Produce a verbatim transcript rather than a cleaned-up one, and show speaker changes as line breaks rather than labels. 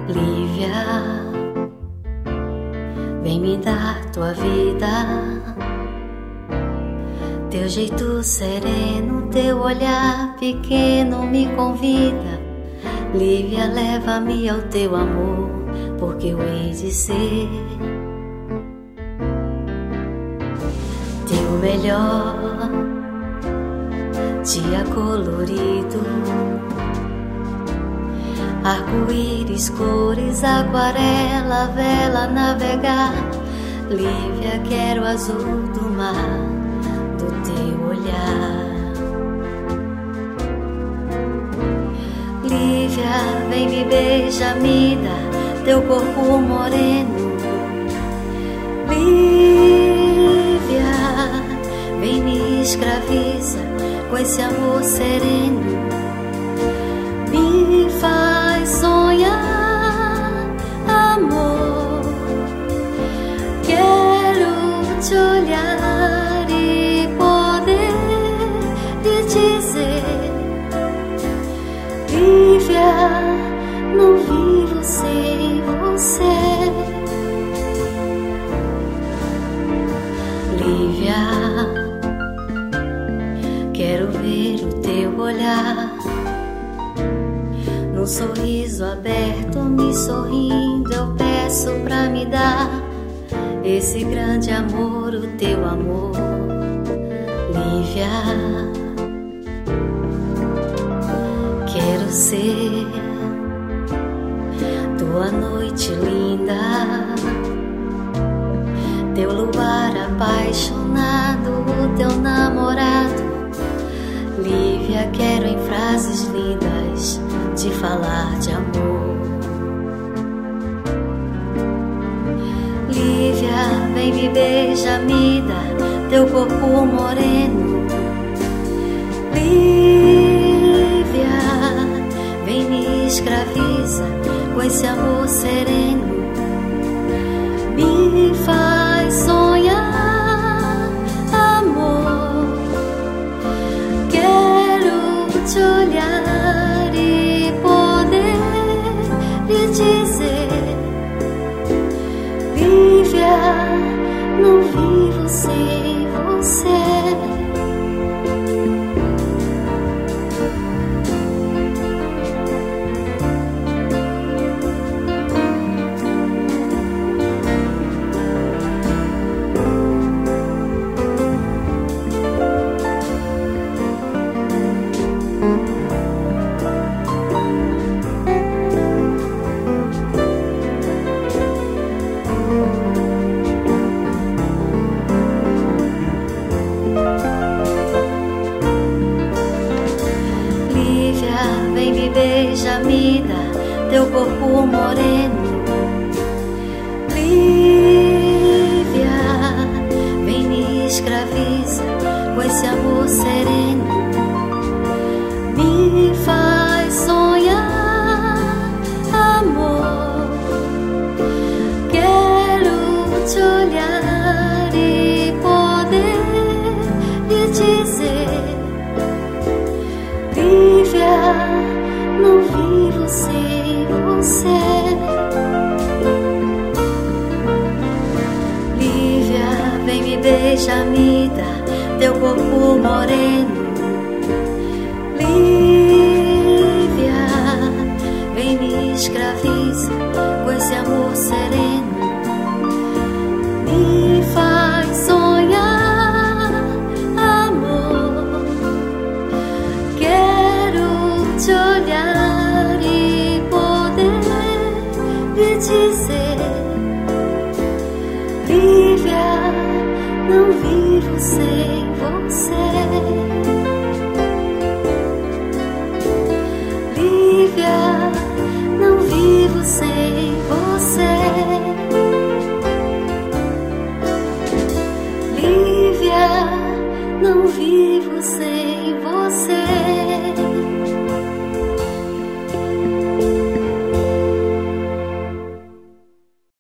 Lívia, vem me dar tua vida, teu jeito sereno, teu olhar pequeno me convida. Lívia, leva-me ao teu amor, porque eu hei de ser teu melhor dia colorido, arco-íris, cores, aquarela, vela, navegar. Lívia, quero o azul do mar, do teu olhar. Lívia, vem me beija, me dá teu corpo moreno. Lívia, vem me escraviza com esse amor sereno. Me faz sonhar, amor. Quero te olhar e poder lhe dizer: Lívia, não vivo sem você. Lívia, quero ver o teu olhar, num sorriso aberto, me sorrindo, eu peço pra me dar esse grande amor, o teu amor. Lívia, quero ser tua noite linda, teu luar apaixonado, o teu namorado. Lívia, quero em frases lindas te falar de amor. Lívia, vem me beija, me dá teu corpo moreno. Lívia, vem me escraviza com esse amor sereno. Me faz sonhar, amor. Quero te olhar e poder lhe dizer: Lívia, não vivo sem você. Vem me beija, me dá teu corpo moreno. Lívia, vem me escraviza com esse amor sereno. Me faz sonhar, amor. Quero te olhar e poder lhe dizer: Lívia, não vivo sem você. Lívia, vem me beija, me dá teu corpo moreno. Lívia, vem me escraviza com esse amor sereno. Me faz sonhar, amor. Quero te olhar e poder lhe dizer: Lívia, não vivo sem você. Lívia, não vivo sem você. Lívia, não vivo sem você.